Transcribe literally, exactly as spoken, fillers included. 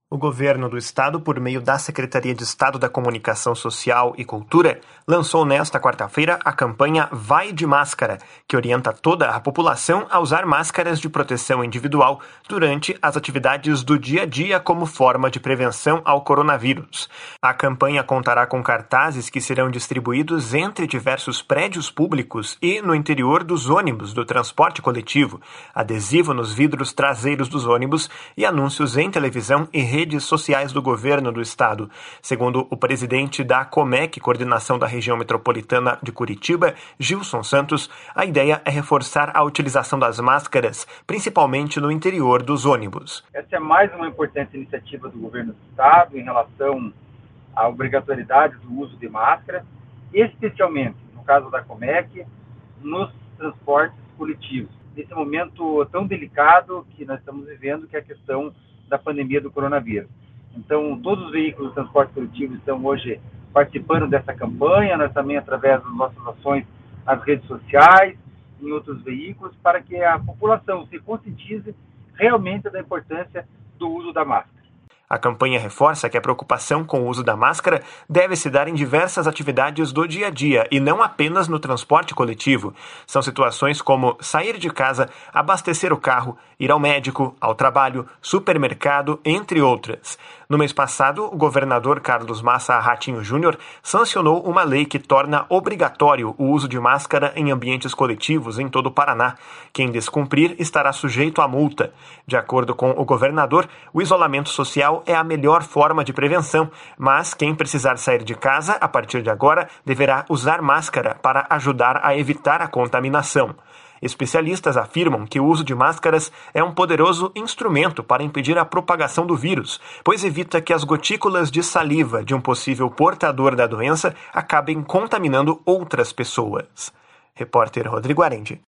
O governo do estado, por meio da Secretaria de Estado da Comunicação Social e Cultura, lançou nesta quarta-feira a campanha Vai de Máscara, que orienta toda a população a usar máscaras de proteção individual durante as atividades do dia a dia como forma de prevenção ao coronavírus. A campanha contará com cartazes que serão distribuídos entre diversos prédios públicos e no interior dos ônibus do transporte coletivo, adesivo nos vidros traseiros dos ônibus e anúncios em televisão e redes sociais do governo do estado. Segundo o presidente da Comec, Coordenação da Região Metropolitana de Curitiba, Gilson Santos, a ideia é reforçar a utilização das máscaras, principalmente no interior dos ônibus. Essa é mais uma importante iniciativa do governo do estado em relação à obrigatoriedade do uso de máscara, especialmente, no caso da Comec, nos transportes coletivos. Nesse momento tão delicado que nós estamos vivendo, que é a questão da pandemia do coronavírus. Então, todos os veículos de transporte coletivo estão hoje participando dessa campanha, nós também através das nossas ações nas redes sociais, em outros veículos, para que a população se conscientize realmente da importância do uso da máscara. A campanha reforça que a preocupação com o uso da máscara deve se dar em diversas atividades do dia a dia e não apenas no transporte coletivo. São situações como sair de casa, abastecer o carro, ir ao médico, ao trabalho, supermercado, entre outras. No mês passado, o governador Carlos Massa Ratinho Júnior sancionou uma lei que torna obrigatório o uso de máscara em ambientes coletivos em todo o Paraná. Quem descumprir estará sujeito a multa. De acordo com o governador, o isolamento social é a melhor forma de prevenção, mas quem precisar sair de casa, a partir de agora, deverá usar máscara para ajudar a evitar a contaminação. Especialistas afirmam que o uso de máscaras é um poderoso instrumento para impedir a propagação do vírus, pois evita que as gotículas de saliva de um possível portador da doença acabem contaminando outras pessoas. Repórter Rodrigo Arendi.